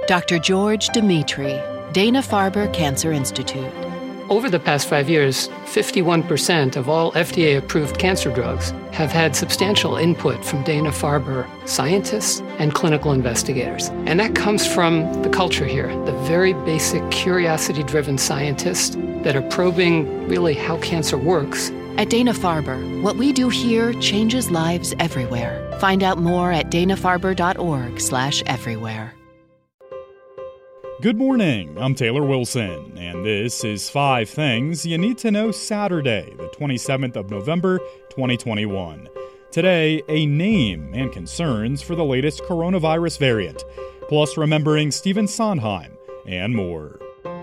Dr. George Dimitri, Dana-Farber Cancer Institute. Over the past 5 years, 51% of all FDA-approved cancer drugs have had substantial input from Dana-Farber scientists and clinical investigators. And that comes from the culture here, the very basic curiosity-driven scientists that are probing really how cancer works. At Dana-Farber, what we do here changes lives everywhere. Find out more at danafarber.org/everywhere. Good morning, I'm Taylor Wilson, and this is 5 Things You Need to Know Saturday, the 27th of November, 2021. Today, a name and concerns for the latest coronavirus variant, plus remembering Stephen Sondheim, and more.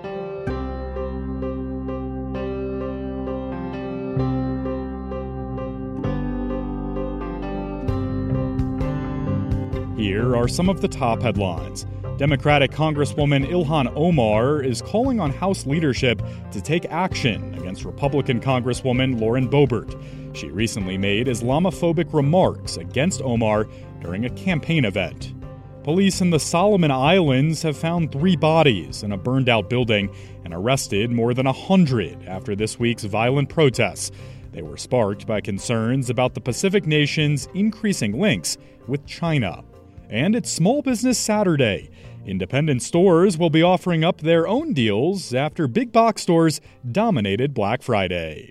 Here are some of the top headlines. Democratic Congresswoman Ilhan Omar is calling on House leadership to take action against Republican Congresswoman Lauren Boebert. She recently made Islamophobic remarks against Omar during a campaign event. Police in the Solomon Islands have found 3 bodies in a burned-out building and arrested more than 100 after this week's violent protests. They were sparked by concerns about the Pacific nation's increasing links with China. And it's Small Business Saturday. Independent stores will be offering up their own deals after big box stores dominated Black Friday.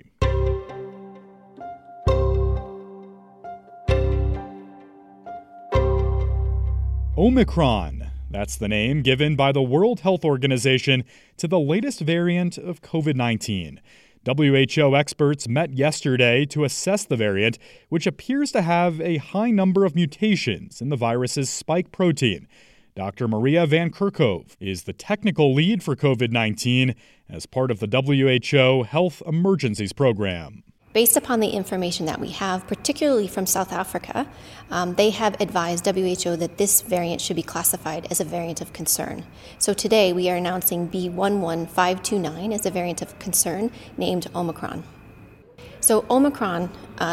Omicron. That's the name given by the World Health Organization to the latest variant of COVID-19. WHO experts met yesterday to assess the variant, which appears to have a high number of mutations in the virus's spike protein. Dr. Maria Van Kerkhove is the technical lead for COVID-19 as part of the WHO Health Emergencies Program. Based upon the information that we have, particularly from South Africa, they have advised WHO that this variant should be classified as a variant of concern. So today we are announcing B11529 as a variant of concern named Omicron. So Omicron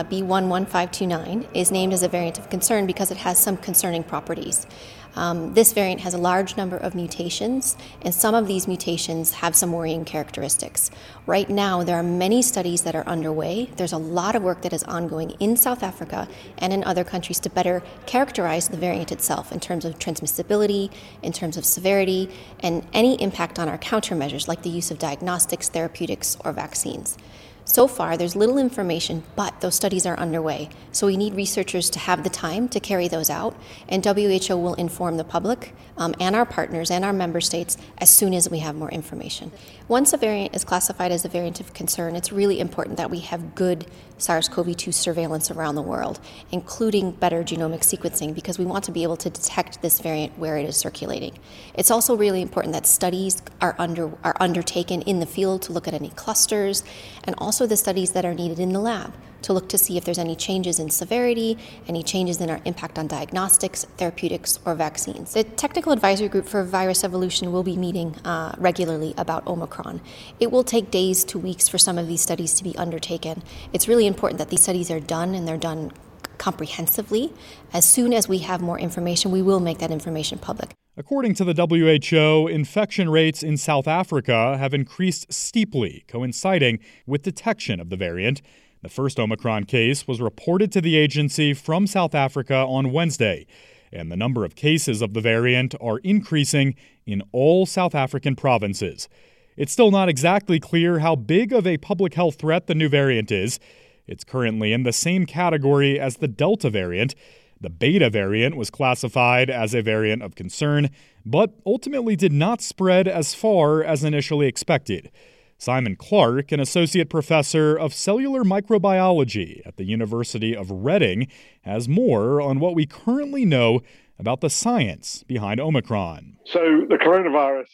B11529 is named as a variant of concern because it has some concerning properties. This variant has a large number of mutations, and some of these mutations have some worrying characteristics. Right now, there are many studies that are underway. There's a lot of work that is ongoing in South Africa and in other countries to better characterize the variant itself in terms of transmissibility, in terms of severity, and any impact on our countermeasures like the use of diagnostics, therapeutics, or vaccines. So far, there's little information, but those studies are underway. So we need researchers to have the time to carry those out, and WHO will inform the public and our partners and our member states as soon as we have more information. Once a variant is classified as a variant of concern, it's really important that we have good SARS-CoV-2 surveillance around the world, including better genomic sequencing, because we want to be able to detect this variant where it is circulating. It's also really important that studies are undertaken in the field to look at any clusters, and also the studies that are needed in the lab to look to see if there's any changes in severity, any changes in our impact on diagnostics, therapeutics, or vaccines. The Technical Advisory Group for Virus Evolution will be meeting regularly about Omicron. It will take days to weeks for some of these studies to be undertaken. It's really important that these studies are done, and they're done comprehensively. As soon as we have more information, we will make that information public. According to the WHO, infection rates in South Africa have increased steeply, coinciding with detection of the variant. The first Omicron case was reported to the agency from South Africa on Wednesday, and the number of cases of the variant are increasing in all South African provinces. It's still not exactly clear how big of a public health threat the new variant is. It's currently in the same category as the Delta variant. The Beta variant was classified as a variant of concern, but ultimately did not spread as far as initially expected. Simon Clark, an associate professor of cellular microbiology at the University of Reading, has more on what we currently know about the science behind Omicron. So the coronavirus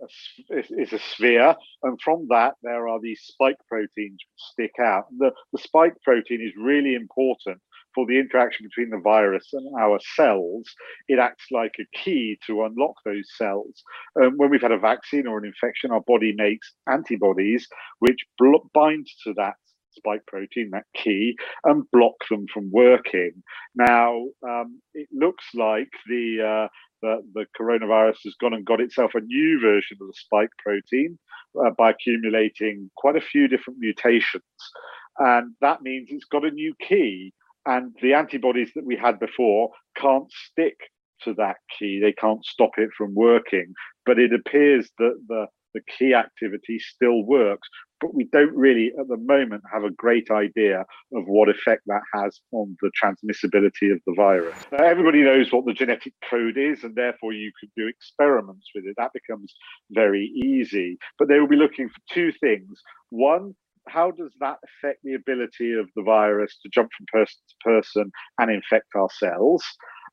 is a sphere, and from that there are these spike proteins which stick out. The spike protein is really important for the interaction between the virus and our cells. It acts like a key to unlock those cells. When we've had a vaccine or an infection, our body makes antibodies which bind to that spike protein, that key, and block them from working. Now, it looks like the that the coronavirus has gone and got itself a new version of the spike protein by accumulating quite a few different mutations. And that means it's got a new key. And the antibodies that we had before can't stick to that key. They can't stop it from working. But it appears that the key activity still works. But we don't really, at the moment, have a great idea of what effect that has on the transmissibility of the virus. Now, everybody knows what the genetic code is, and therefore you could do experiments with it. That becomes very easy. But they will be looking for two things. One, how does that affect the ability of the virus to jump from person to person and infect our cells?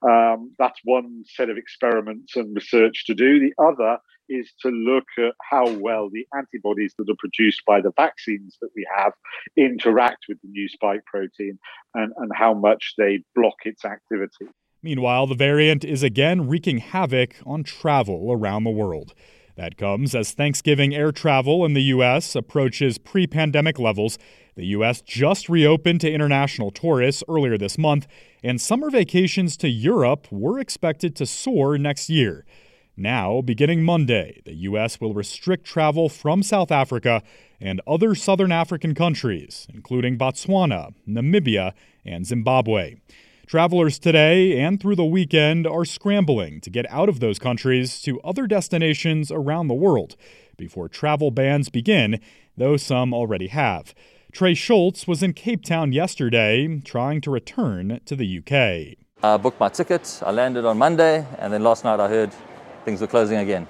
That's one set of experiments and research to do. The other is to look at how well the antibodies that are produced by the vaccines that we have interact with the new spike protein and how much they block its activity. Meanwhile, the variant is again wreaking havoc on travel around the world. That comes as Thanksgiving air travel in the U.S. approaches pre-pandemic levels. The U.S. just reopened to international tourists earlier this month, and summer vacations to Europe were expected to soar next year. Now, beginning Monday, the U.S. will restrict travel from South Africa and other southern African countries, including Botswana, Namibia, and Zimbabwe. Travelers today and through the weekend are scrambling to get out of those countries to other destinations around the world before travel bans begin, though some already have. Trey Schultz was in Cape Town yesterday trying to return to the UK. I booked my ticket, I landed on Monday, and then last night I heard things were closing again.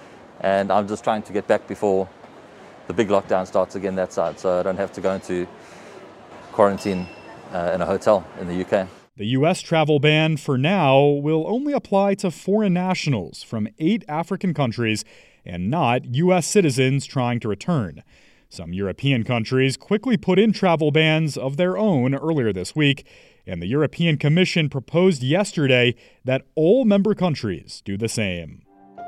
And I'm just trying to get back before the big lockdown starts again that side, so I don't have to go into quarantine in a hotel in the UK. The U.S. travel ban for now will only apply to foreign nationals from 8 African countries and not U.S. citizens trying to return. Some European countries quickly put in travel bans of their own earlier this week, and the European Commission proposed yesterday that all member countries do the same.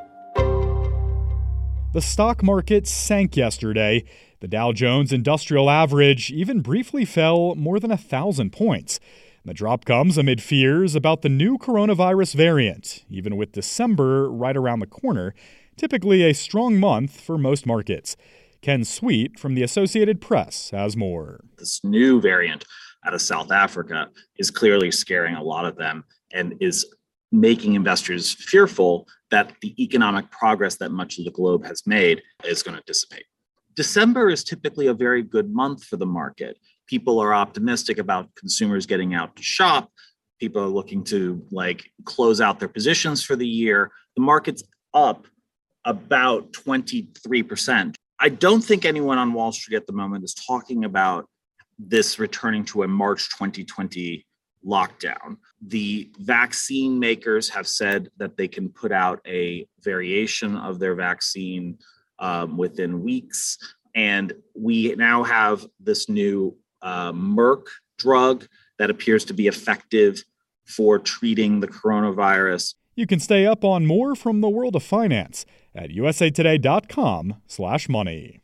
The stock market sank yesterday. The Dow Jones Industrial Average even briefly fell more than 1,000 points. The drop comes amid fears about the new coronavirus variant, even with December right around the corner, typically a strong month for most markets. Ken Sweet from the Associated Press has more. This new variant out of South Africa is clearly scaring a lot of them and is making investors fearful that the economic progress that much of the globe has made is going to dissipate. December is typically a very good month for the market. People are optimistic about consumers getting out to shop. People are looking to close out their positions for the year. The market's up about 23%. I don't think anyone on Wall Street at the moment is talking about this returning to a March 2020 lockdown. The vaccine makers have said that they can put out a variation of their vaccine within weeks. And we now have this new Merck drug that appears to be effective for treating the coronavirus. You can stay up on more from the world of finance at usatoday.com/money.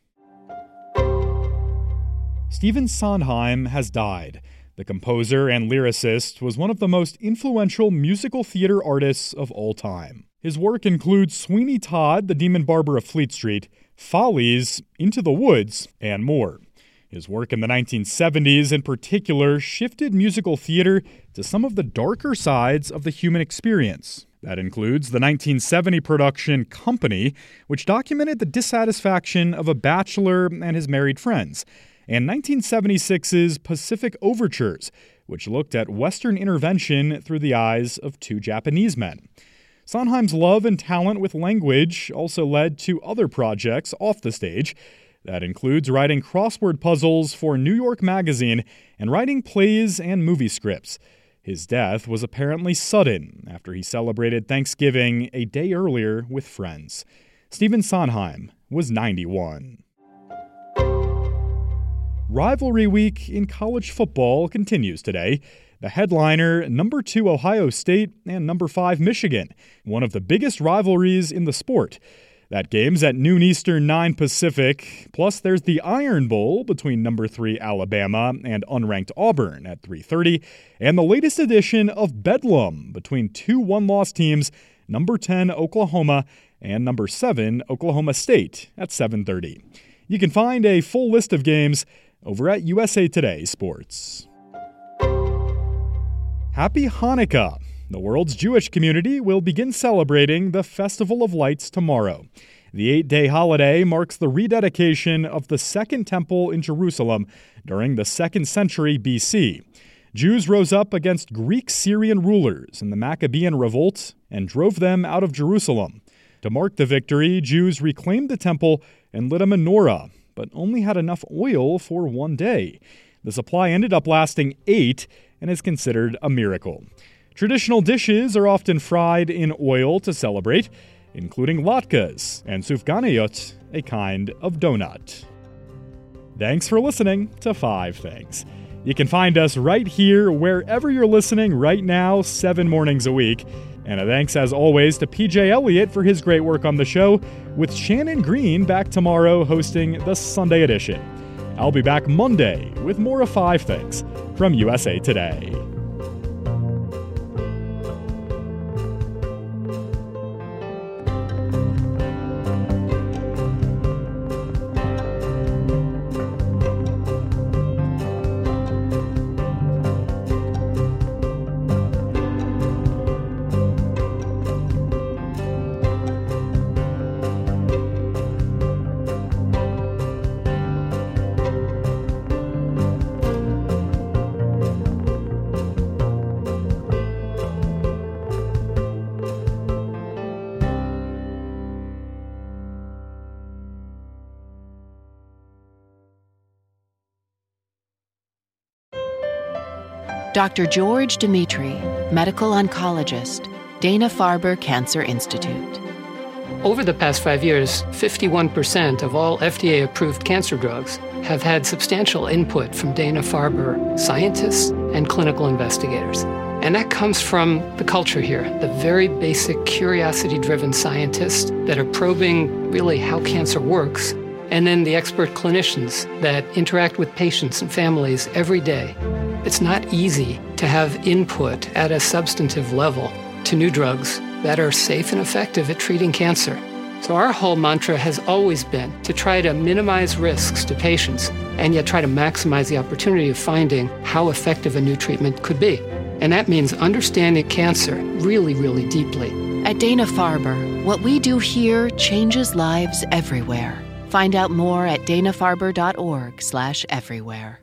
Stephen Sondheim has died. The composer and lyricist was one of the most influential musical theater artists of all time. His work includes Sweeney Todd, the Demon Barber of Fleet Street, Follies, Into the Woods, and more. His work in the 1970s in particular shifted musical theater to some of the darker sides of the human experience. That includes the 1970 production Company, which documented the dissatisfaction of a bachelor and his married friends, and 1976's Pacific Overtures, which looked at Western intervention through the eyes of 2 Japanese men. Sondheim's love and talent with language also led to other projects off the stage. That includes writing crossword puzzles for New York Magazine and writing plays and movie scripts. His death was apparently sudden after he celebrated Thanksgiving a day earlier with friends. Stephen Sondheim was 91. Rivalry week in college football continues today. The headliner, number 2 Ohio State and number 5 Michigan, one of the biggest rivalries in the sport. That game's at noon Eastern, 9 Pacific. Plus, there's the Iron Bowl between number 3 Alabama and unranked Auburn at 3:30, and the latest edition of Bedlam between 2 one-loss teams number 10 Oklahoma, and number 7 Oklahoma State at 7:30. You can find a full list of games over at USA Today Sports. Happy Hanukkah! The world's Jewish community will begin celebrating the Festival of Lights tomorrow. The 8-day holiday marks the rededication of the Second Temple in Jerusalem during the 2nd century BC. Jews rose up against Greek-Syrian rulers in the Maccabean Revolt and drove them out of Jerusalem. To mark the victory, Jews reclaimed the temple and lit a menorah, but only had enough oil for one day. The supply ended up lasting 8 and is considered a miracle. Traditional dishes are often fried in oil to celebrate, including latkes and sufganiyot, a kind of donut. Thanks for listening to 5 Things. You can find us right here wherever you're listening right now, 7 mornings a week. And a thanks, as always, to PJ Elliott for his great work on the show, with Shannon Green back tomorrow hosting the Sunday edition. I'll be back Monday with more of 5 Things from USA Today. Dr. George Dimitri, medical oncologist, Dana-Farber Cancer Institute. Over the past 5 years, 51% of all FDA-approved cancer drugs have had substantial input from Dana-Farber scientists and clinical investigators. And that comes from the culture here, the very basic curiosity-driven scientists that are probing really how cancer works, and then the expert clinicians that interact with patients and families every day. It's not easy to have input at a substantive level to new drugs that are safe and effective at treating cancer. So our whole mantra has always been to try to minimize risks to patients and yet try to maximize the opportunity of finding how effective a new treatment could be. And that means understanding cancer really, really deeply. At Dana-Farber, what we do here changes lives everywhere. Find out more at danafarber.org/everywhere.